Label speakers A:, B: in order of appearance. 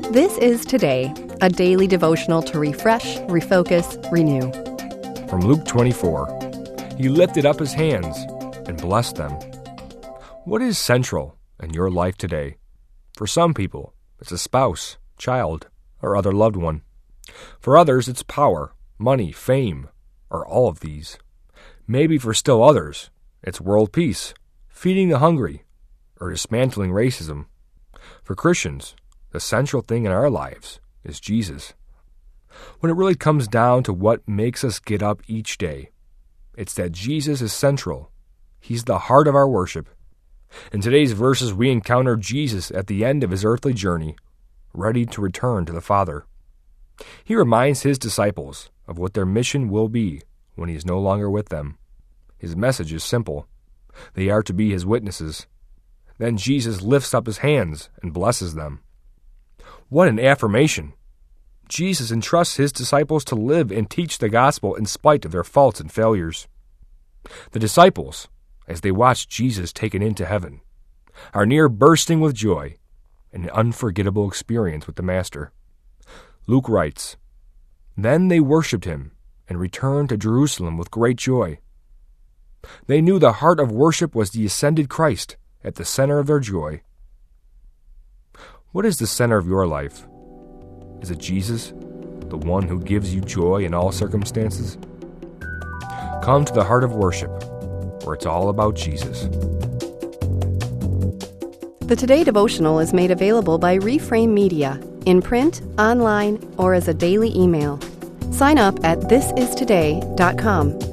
A: This is Today, a daily devotional to refresh, refocus, renew.
B: From Luke 24, He lifted up His hands and blessed them. What is central in your life today? For some people, it's a spouse, child, or other loved one. For others, it's power, money, fame, or all of these. Maybe for still others, it's world peace, feeding the hungry, or dismantling racism. For Christians, the central thing in our lives is Jesus. When it really comes down to what makes us get up each day, it's that Jesus is central. He's the heart of our worship. In today's verses, we encounter Jesus at the end of His earthly journey, ready to return to the Father. He reminds His disciples of what their mission will be when He is no longer with them. His message is simple. They are to be His witnesses. Then Jesus lifts up His hands and blesses them. What an affirmation! Jesus entrusts His disciples to live and teach the gospel in spite of their faults and failures. The disciples, as they watch Jesus taken into heaven, are near bursting with joy, an unforgettable experience with the Master. Luke writes, "Then they worshipped Him and returned to Jerusalem with great joy." They knew the heart of worship was the ascended Christ at the center of their joy. What is the center of your life? Is it Jesus, the one who gives you joy in all circumstances? Come to the heart of worship, where it's all about Jesus.
A: The Today devotional is made available by Reframe Media, in print, online, or as a daily email. Sign up at thisistoday.com.